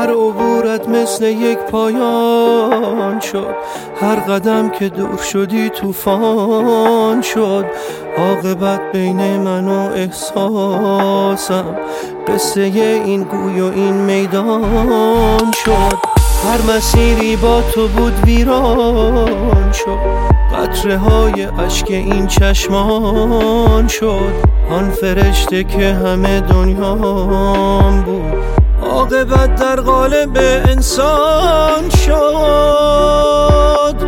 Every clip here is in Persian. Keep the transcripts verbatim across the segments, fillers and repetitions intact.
هر عبورت مثل یک پایان شد، هر قدم که دور شدی طوفان شد. عاقبت بین من و احساسم، قصه این گوی و این میدان شد. هر مسیری با تو بود ویران شد، قطره های اشک این چشمان شد. آن فرشته که همه دنیام بود، عاقبت در قالب انسان شد.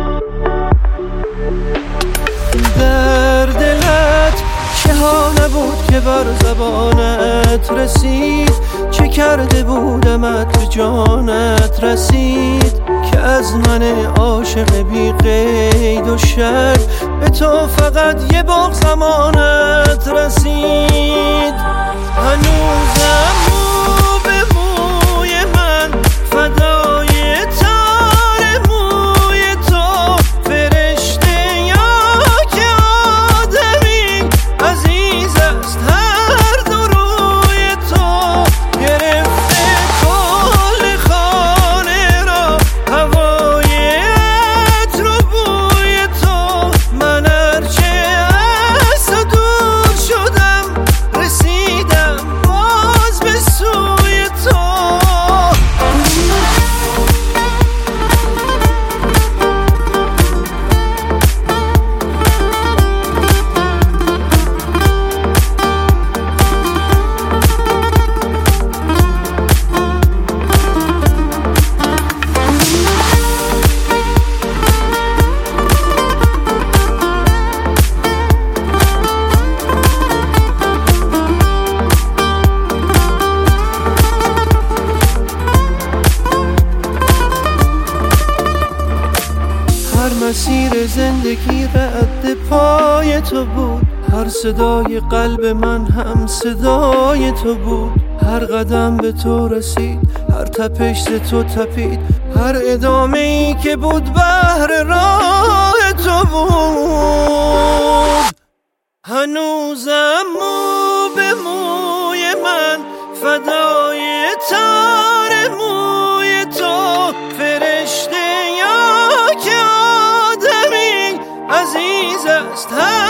در دلت چه ها نبود که بر زبانت رسید، چه کرده بودمت به جانت رسید، که از من عاشق بی قید و شرط به تو فقط یه باغ زمانت رسید. هنوزم مو به موی من فدای تار موی تو، فرشته یا که آدمی عزیز است هر دو روی تو. گرفته کل خانه را هوای عطر و بوی تو، من هرچه از تو دور شدم رسیدم باز به سوی تو. هر مسیر زندگی رد پای تو بود، هر صدای قلب من هم صدای تو بود. هر قدم به تو رسید، هر تپش ز تو تپید، هر ادامه ای که بود بهر راه تو بود. هنوزم مو به موی من فدای تار موی تو، فرشته یا که عزیز است